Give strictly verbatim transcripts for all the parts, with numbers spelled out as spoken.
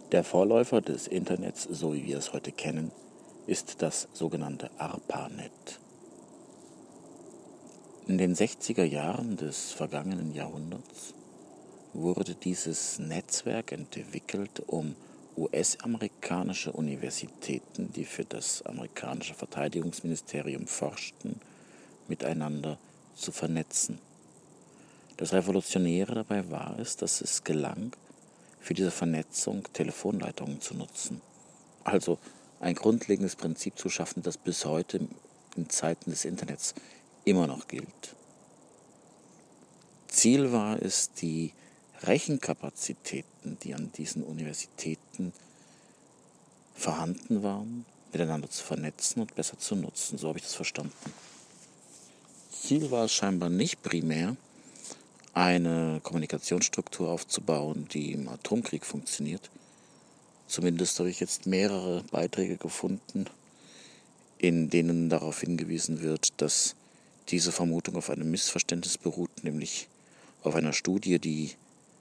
Der Vorläufer des Internets, so wie wir es heute kennen, ist das sogenannte ARPANET. In den sechziger Jahren des vergangenen Jahrhunderts wurde dieses Netzwerk entwickelt, um U S-amerikanische Universitäten, die für das amerikanische Verteidigungsministerium forschten, miteinander zu vernetzen. Das Revolutionäre dabei war es, dass es gelang, für diese Vernetzung Telefonleitungen zu nutzen. Also ein grundlegendes Prinzip zu schaffen, das bis heute in Zeiten des Internets immer noch gilt. Ziel war es, die Rechenkapazitäten, die an diesen Universitäten vorhanden waren, miteinander zu vernetzen und besser zu nutzen. So habe ich das verstanden. Ziel war es scheinbar nicht primär, eine Kommunikationsstruktur aufzubauen, die im Atomkrieg funktioniert. Zumindest habe ich jetzt mehrere Beiträge gefunden, in denen darauf hingewiesen wird, dass diese Vermutung auf einem Missverständnis beruht, nämlich auf einer Studie, die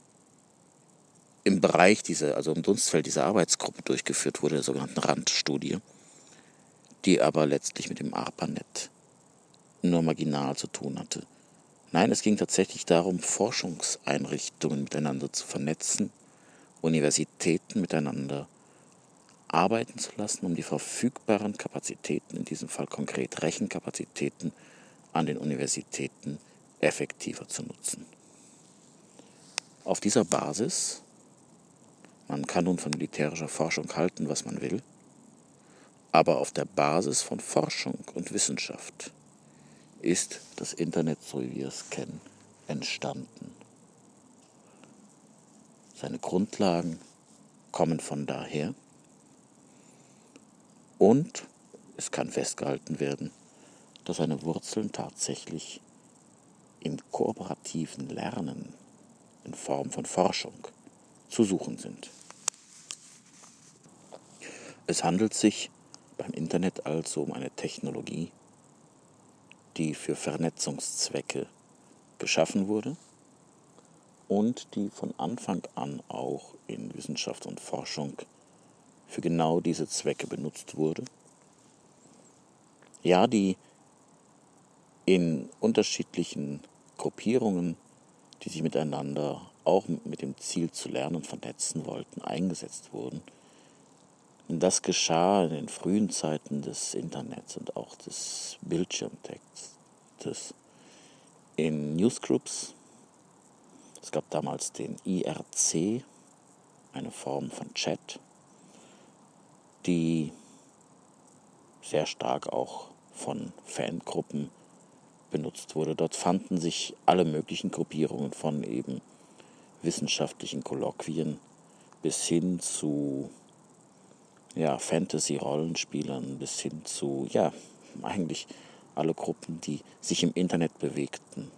im Bereich dieser, also im Dunstfeld dieser Arbeitsgruppe durchgeführt wurde, der sogenannten Randstudie, die aber letztlich mit dem ARPANET nur marginal zu tun hatte. Nein, es ging tatsächlich darum, Forschungseinrichtungen miteinander zu vernetzen, Universitäten miteinander arbeiten zu lassen, um die verfügbaren Kapazitäten, in diesem Fall konkret Rechenkapazitäten, an den Universitäten effektiver zu nutzen. Auf dieser Basis, man kann nun von militärischer Forschung halten, was man will, aber auf der Basis von Forschung und Wissenschaft ist das Internet, so wie wir es kennen, entstanden. Seine Grundlagen kommen von daher und es kann festgehalten werden, dass seine Wurzeln tatsächlich im kooperativen Lernen in Form von Forschung zu suchen sind. Es handelt sich beim Internet also um eine Technologie, die für Vernetzungszwecke geschaffen wurde und die von Anfang an auch in Wissenschaft und Forschung für genau diese Zwecke benutzt wurde. Ja, die in unterschiedlichen Gruppierungen, die sich miteinander auch mit dem Ziel zu lernen und vernetzen wollten, eingesetzt wurden. Und das geschah in den frühen Zeiten des Internets und auch des Bildschirmtextes in Newsgroups. Es gab damals den I R C, eine Form von Chat, die sehr stark auch von Fangruppen benutzt wurde. Dort fanden sich alle möglichen Gruppierungen von eben wissenschaftlichen Kolloquien bis hin zu ja, Fantasy-Rollenspielern, bis hin zu, ja, eigentlich alle Gruppen, die sich im Internet bewegten.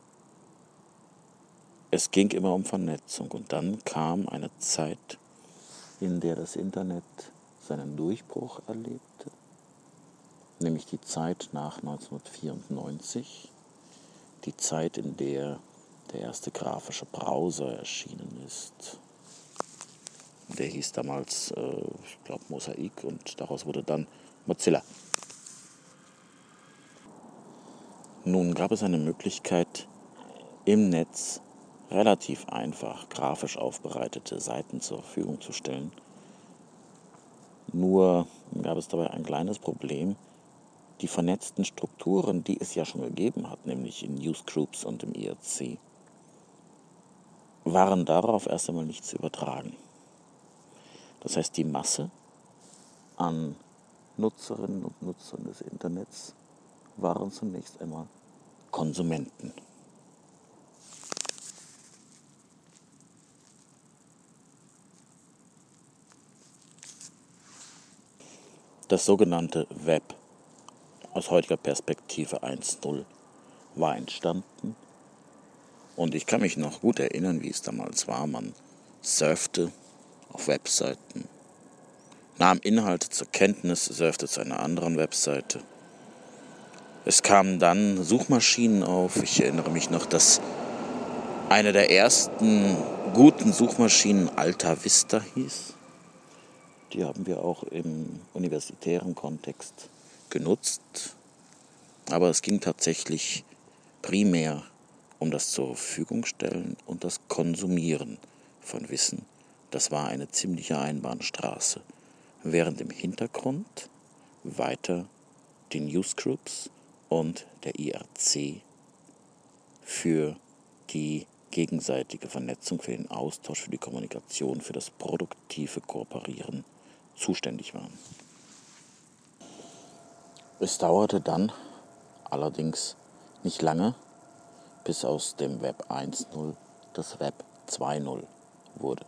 Es ging immer um Vernetzung und dann kam eine Zeit, in der das Internet seinen Durchbruch erlebte, nämlich die Zeit nach neunzehnhundertvierundneunzig, die Zeit, in der der erste grafische Browser erschienen ist. Der hieß damals, äh, ich glaube, Mosaik und daraus wurde dann Mozilla. Nun gab es eine Möglichkeit, im Netz relativ einfach grafisch aufbereitete Seiten zur Verfügung zu stellen. Nur gab es dabei ein kleines Problem. Die vernetzten Strukturen, die es ja schon gegeben hat, nämlich in Newsgroups und im I R C, waren darauf erst einmal nicht zu übertragen. Das heißt, die Masse an Nutzerinnen und Nutzern des Internets waren zunächst einmal Konsumenten. Das sogenannte Web aus heutiger Perspektive eins Punkt null war entstanden und ich kann mich noch gut erinnern, wie es damals war. Man surfte auf Webseiten, nahm Inhalte zur Kenntnis, surfte zu einer anderen Webseite. Es kamen dann Suchmaschinen auf. Ich erinnere mich noch, dass eine der ersten guten Suchmaschinen Alta Vista hieß. die haben wir auch im universitären Kontext genutzt. Aber es ging tatsächlich primär um das zur Verfügung stellen und das Konsumieren von Wissen. Das war eine ziemliche Einbahnstraße. Während im Hintergrund weiter die Newsgroups und der I R C für die gegenseitige Vernetzung, für den Austausch, für die Kommunikation, für das produktive Kooperieren zuständig waren. Es dauerte dann allerdings nicht lange, bis aus dem Web eins Punkt null das Web zwei Punkt null wurde.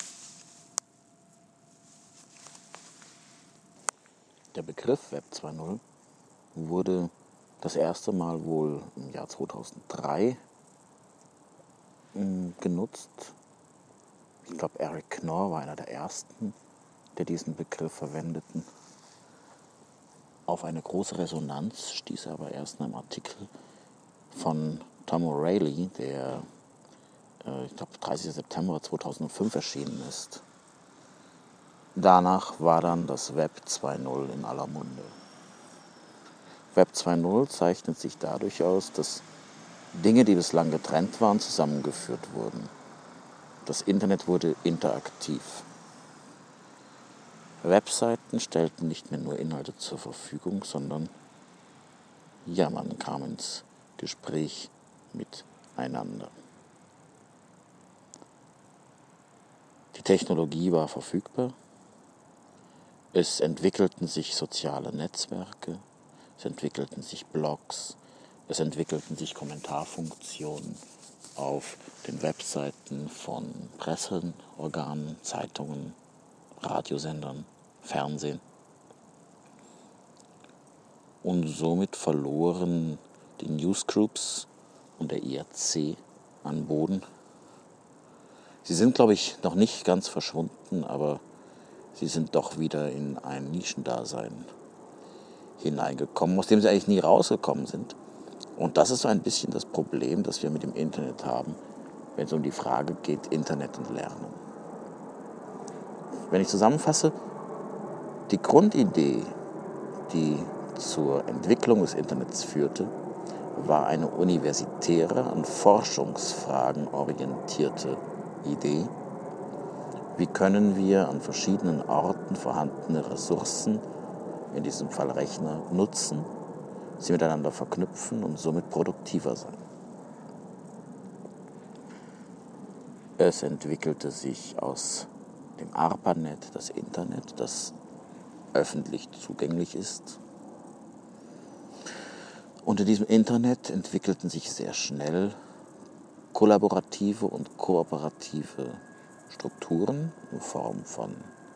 Der Begriff Web zwei Punkt null wurde das erste Mal wohl im Jahr zweitausenddrei genutzt. Ich glaube, Eric Knorr war einer der ersten, der diesen Begriff verwendeten. Auf eine große Resonanz stieß er aber erst in einem Artikel von Tom O'Reilly, der, äh, ich glaube, dreißigsten September zweitausendfünf erschienen ist. Danach war dann das Web zwei Punkt null in aller Munde. Web zwei Punkt null zeichnet sich dadurch aus, dass Dinge, die bislang getrennt waren, zusammengeführt wurden. Das Internet wurde interaktiv. Webseiten stellten nicht mehr nur Inhalte zur Verfügung, sondern ja, man kam ins Gespräch miteinander. Die Technologie war verfügbar. Es entwickelten sich soziale Netzwerke, es entwickelten sich Blogs, es entwickelten sich Kommentarfunktionen auf den Webseiten von Presseorganen, Zeitungen, Radiosendern, Fernsehen. Und somit verloren die Newsgroups und der I R C an Boden. Sie sind, glaube ich, noch nicht ganz verschwunden, aber sie sind doch wieder in ein Nischendasein hineingekommen, aus dem sie eigentlich nie rausgekommen sind. Und das ist so ein bisschen das Problem, das wir mit dem Internet haben, wenn es um die Frage geht, Internet und Lernen. Wenn ich zusammenfasse, die Grundidee, die zur Entwicklung des Internets führte, war eine universitäre, an Forschungsfragen orientierte Idee. Wie können wir an verschiedenen Orten vorhandene Ressourcen, in diesem Fall Rechner, nutzen, sie miteinander verknüpfen und somit produktiver sein? Es entwickelte sich aus dem ARPANET das Internet, das öffentlich zugänglich ist. Unter diesem Internet entwickelten sich sehr schnell kollaborative und kooperative Strukturen in Form von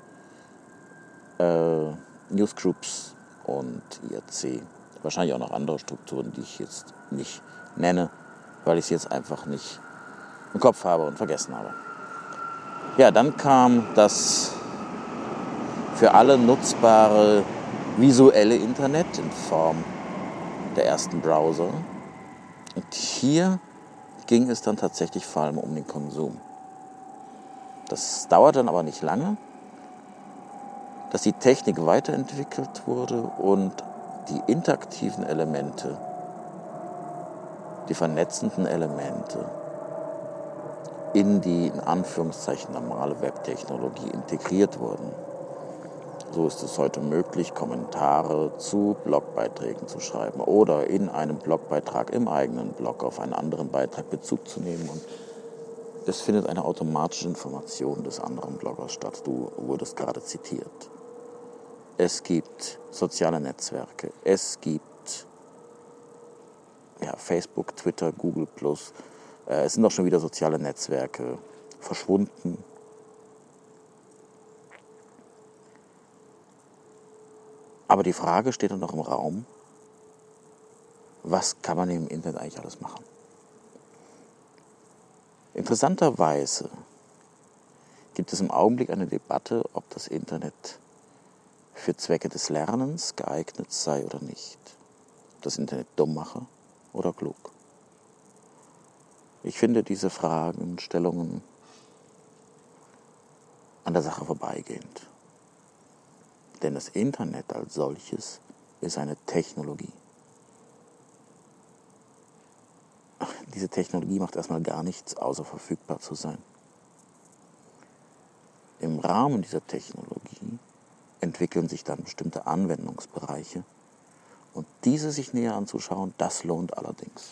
äh, Newsgroups und I R C. Wahrscheinlich auch noch andere Strukturen, die ich jetzt nicht nenne, weil ich sie jetzt einfach nicht im Kopf habe und vergessen habe. Ja, dann kam das für alle nutzbare visuelle Internet in Form der ersten Browser. Und hier ging es dann tatsächlich vor allem um den Konsum. Das dauerte dann aber nicht lange, dass die Technik weiterentwickelt wurde und die interaktiven Elemente, die vernetzenden Elemente in die, in Anführungszeichen, normale Webtechnologie integriert wurden. So ist es heute möglich, Kommentare zu Blogbeiträgen zu schreiben oder in einem Blogbeitrag im eigenen Blog auf einen anderen Beitrag Bezug zu nehmen. Und es findet eine automatische Information des anderen Bloggers statt. Du wurdest gerade zitiert. Es gibt soziale Netzwerke. Es gibt ja, Facebook, Twitter, Google plus. Äh, es sind auch schon wieder soziale Netzwerke verschwunden. Aber die Frage steht dann noch im Raum, was kann man im Internet eigentlich alles machen? Interessanterweise gibt es im Augenblick eine Debatte, ob das Internet für Zwecke des Lernens geeignet sei oder nicht. Ob das Internet dumm mache oder klug. Ich finde diese Fragestellungen an der Sache vorbeigehend. Denn das Internet als solches ist eine Technologie. Diese Technologie macht erstmal gar nichts, außer verfügbar zu sein. Im Rahmen dieser Technologie entwickeln sich dann bestimmte Anwendungsbereiche. Und diese sich näher anzuschauen, das lohnt allerdings.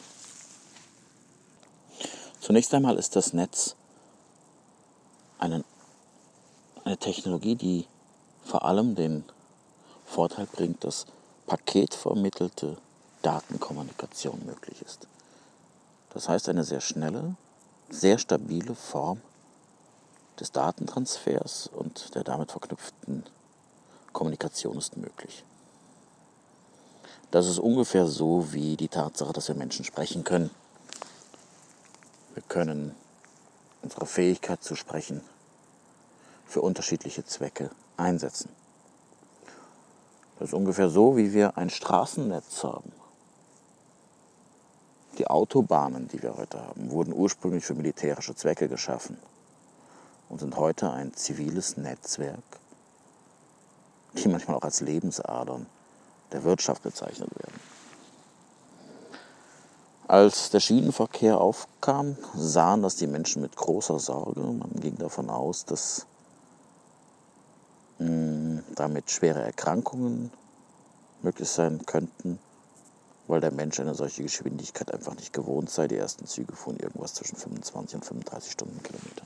Zunächst einmal ist das Netz eine, eine Technologie, die vor allem den Vorteil bringt, dass paketvermittelte Datenkommunikation möglich ist. Das heißt, eine sehr schnelle, sehr stabile Form des Datentransfers und der damit verknüpften Kommunikation ist möglich. Das ist ungefähr so wie die Tatsache, dass wir Menschen sprechen können. Wir können unsere Fähigkeit zu sprechen für unterschiedliche Zwecke einsetzen. Das ist ungefähr so, wie wir ein Straßennetz haben. Die Autobahnen, die wir heute haben, wurden ursprünglich für militärische Zwecke geschaffen und sind heute ein ziviles Netzwerk, die manchmal auch als Lebensadern der Wirtschaft bezeichnet werden. Als der Schienenverkehr aufkam, sahen das die Menschen mit großer Sorge. Man ging davon aus, dass mh, damit schwere Erkrankungen möglich sein könnten, weil der Mensch eine solche Geschwindigkeit einfach nicht gewohnt sei. Die ersten Züge fuhren irgendwas zwischen fünfundzwanzig und fünfunddreißig Stundenkilometern.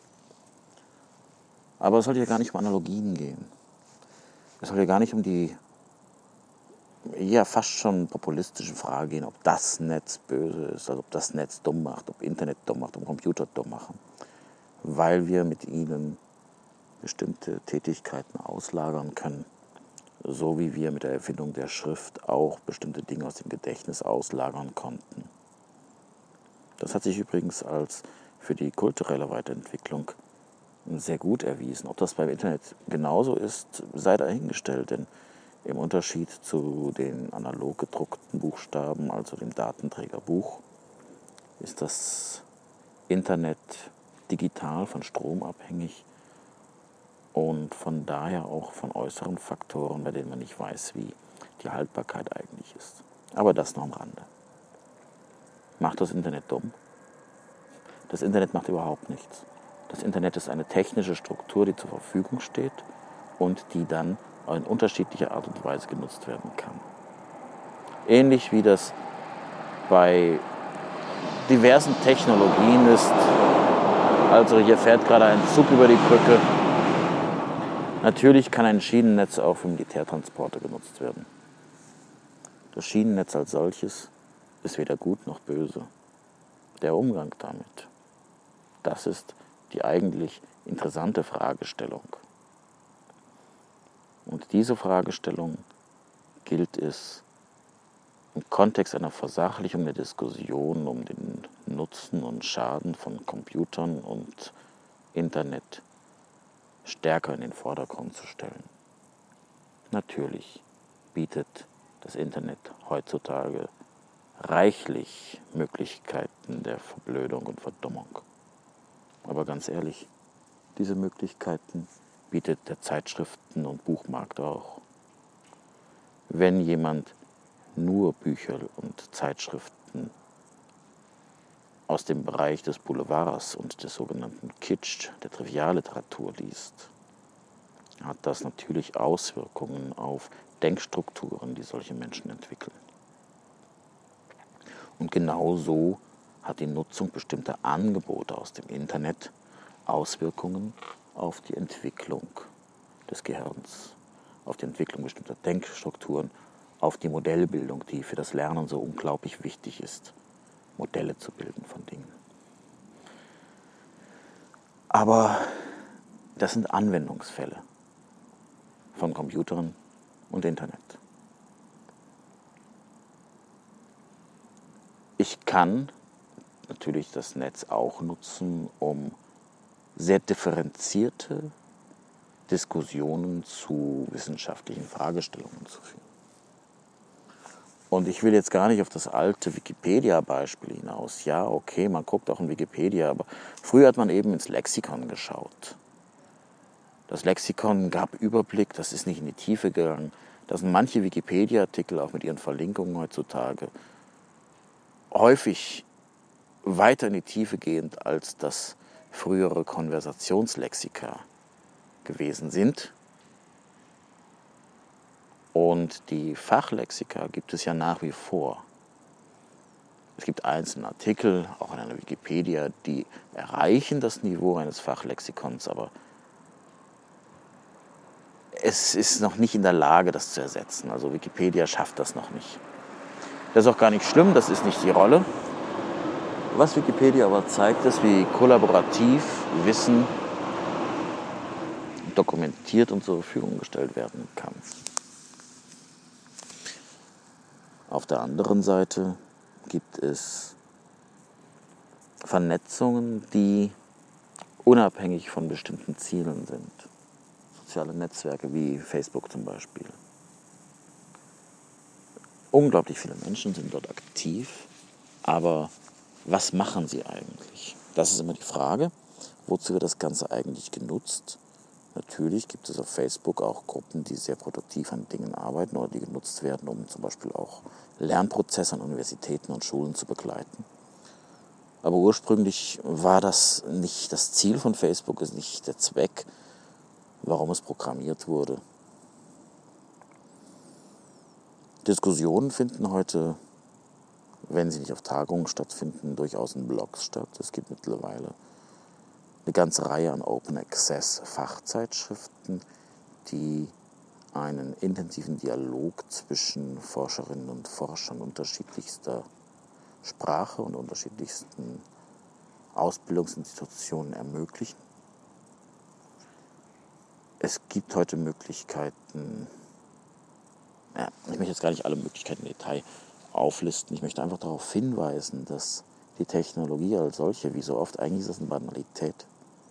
Aber es soll ja gar nicht um Analogien gehen. Es soll ja gar nicht um die ja fast schon populistische Frage gehen, ob das Netz böse ist, also ob das Netz dumm macht, ob Internet dumm macht, ob Computer dumm machen, weil wir mit ihnen bestimmte Tätigkeiten auslagern können, so wie wir mit der Erfindung der Schrift auch bestimmte Dinge aus dem Gedächtnis auslagern konnten. Das hat sich übrigens als für die kulturelle Weiterentwicklung sehr gut erwiesen. Ob das beim Internet genauso ist, sei dahingestellt, denn im Unterschied zu den analog gedruckten Buchstaben, also dem Datenträger Buch, ist das Internet digital von Strom abhängig und von daher auch von äußeren Faktoren, bei denen man nicht weiß, wie die Haltbarkeit eigentlich ist. Aber das noch am Rande. Macht das Internet dumm? Das Internet macht überhaupt nichts. Das Internet ist eine technische Struktur, die zur Verfügung steht und die dann in unterschiedlicher Art und Weise genutzt werden kann. Ähnlich wie das bei diversen Technologien ist. Also hier fährt gerade ein Zug über die Brücke. Natürlich kann ein Schienennetz auch für Militärtransporte genutzt werden. Das Schienennetz als solches ist weder gut noch böse. Der Umgang damit, das ist die eigentlich interessante Fragestellung. Und diese Fragestellung gilt es im Kontext einer Versachlichung der Diskussion um den Nutzen und Schaden von Computern und Internet stärker in den Vordergrund zu stellen. Natürlich bietet das Internet heutzutage reichlich Möglichkeiten der Verblödung und Verdummung. Aber ganz ehrlich, diese Möglichkeiten bietet der Zeitschriften- und Buchmarkt auch. Wenn jemand nur Bücher und Zeitschriften aus dem Bereich des Boulevards und des sogenannten Kitsch, der Trivialliteratur liest, hat das natürlich Auswirkungen auf Denkstrukturen, die solche Menschen entwickeln. Und genauso hat die Nutzung bestimmter Angebote aus dem Internet Auswirkungen auf die Entwicklung des Gehirns, auf die Entwicklung bestimmter Denkstrukturen, auf die Modellbildung, die für das Lernen so unglaublich wichtig ist, Modelle zu bilden von Dingen. Aber das sind Anwendungsfälle von Computern und Internet. Ich kann natürlich das Netz auch nutzen, um sehr differenzierte Diskussionen zu wissenschaftlichen Fragestellungen zu führen. Und ich will jetzt gar nicht auf das alte Wikipedia-Beispiel hinaus. Ja, okay, man guckt auch in Wikipedia, aber früher hat man eben ins Lexikon geschaut. Das Lexikon gab Überblick, das ist nicht in die Tiefe gegangen. Da sind manche Wikipedia-Artikel auch mit ihren Verlinkungen heutzutage häufig weiter in die Tiefe gehend, als das frühere Konversationslexika gewesen sind. Und die Fachlexika gibt es ja nach wie vor. Es gibt einzelne Artikel, auch in einer Wikipedia, die erreichen das Niveau eines Fachlexikons, aber es ist noch nicht in der Lage, das zu ersetzen. Also Wikipedia schafft das noch nicht. Das ist auch gar nicht schlimm, das ist nicht die Rolle. Was Wikipedia aber zeigt, ist, wie kollaborativ Wissen dokumentiert und zur Verfügung gestellt werden kann. Auf der anderen Seite gibt es Vernetzungen, die unabhängig von bestimmten Zielen sind. Soziale Netzwerke wie Facebook zum Beispiel. Unglaublich viele Menschen sind dort aktiv, aber was machen sie eigentlich? Das ist immer die Frage. Wozu wird das Ganze eigentlich genutzt? Natürlich gibt es auf Facebook auch Gruppen, die sehr produktiv an Dingen arbeiten oder die genutzt werden, um zum Beispiel auch Lernprozesse an Universitäten und Schulen zu begleiten. Aber ursprünglich war das nicht das Ziel von Facebook, ist nicht der Zweck, warum es programmiert wurde. Diskussionen finden heute, wenn sie nicht auf Tagungen stattfinden, durchaus in Blogs statt. Es gibt mittlerweile eine ganze Reihe an Open Access Fachzeitschriften, die einen intensiven Dialog zwischen Forscherinnen und Forschern unterschiedlichster Sprache und unterschiedlichsten Ausbildungsinstitutionen ermöglichen. Es gibt heute Möglichkeiten, ja, ich möchte jetzt gar nicht alle Möglichkeiten im Detail auflisten, ich möchte einfach darauf hinweisen, dass die Technologie als solche, wie so oft, eigentlich ist das eine Banalität,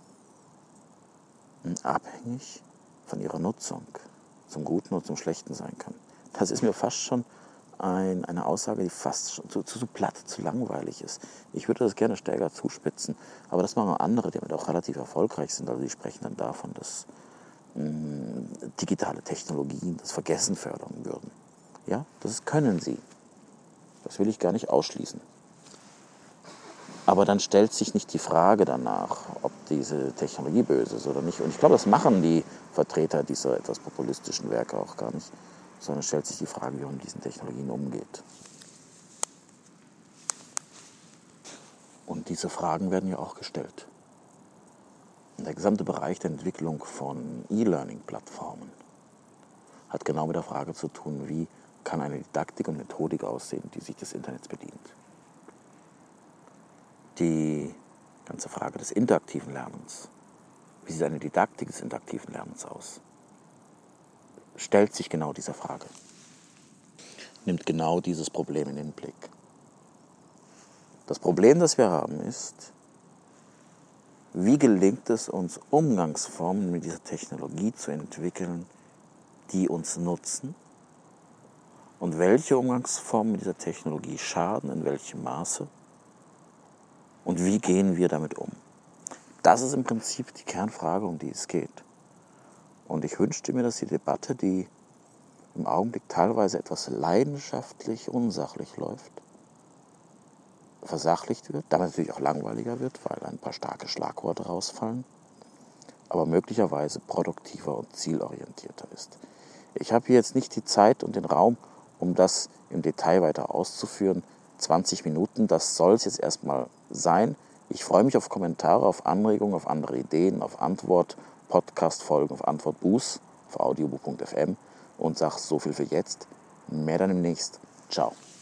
abhängig von ihrer Nutzung zum Guten oder zum Schlechten sein kann. Das ist mir fast schon ein, eine Aussage, die fast schon zu, zu, zu platt, zu langweilig ist. Ich würde das gerne stärker zuspitzen, aber das machen andere, die damit auch relativ erfolgreich sind. Also die sprechen dann davon, dass mh, digitale Technologien das Vergessen fördern würden. Ja, das können sie. Das will ich gar nicht ausschließen. Aber dann stellt sich nicht die Frage danach, ob diese Technologie böse ist oder nicht. Und ich glaube, das machen die Vertreter dieser etwas populistischen Werke auch gar nicht, sondern stellt sich die Frage, wie man mit diesen Technologien umgeht. Und diese Fragen werden ja auch gestellt. Und der gesamte Bereich der Entwicklung von E-Learning-Plattformen hat genau mit der Frage zu tun, wie kann eine Didaktik und Methodik aussehen, die sich des Internets bedient. Die ganze Frage des interaktiven Lernens, wie sieht eine Didaktik des interaktiven Lernens aus, stellt sich genau dieser Frage. Nimmt genau dieses Problem in den Blick. Das Problem, das wir haben, ist, wie gelingt es uns, Umgangsformen mit dieser Technologie zu entwickeln, die uns nutzen, und welche Umgangsformen mit dieser Technologie schaden, in welchem Maße, und wie gehen wir damit um? Das ist im Prinzip die Kernfrage, um die es geht. Und ich wünschte mir, dass die Debatte, die im Augenblick teilweise etwas leidenschaftlich, unsachlich läuft, versachlicht wird, damit natürlich auch langweiliger wird, weil ein paar starke Schlagworte rausfallen, aber möglicherweise produktiver und zielorientierter ist. Ich habe hier jetzt nicht die Zeit und den Raum, um das im Detail weiter auszuführen. zwanzig Minuten, das soll es jetzt erstmal sein. Ich freue mich auf Kommentare, auf Anregungen, auf andere Ideen, auf Antwort, Podcast-Folgen, auf Antwort-Boost, auf audiobu punkt f m und sage so viel für jetzt. Mehr dann demnächst. Ciao.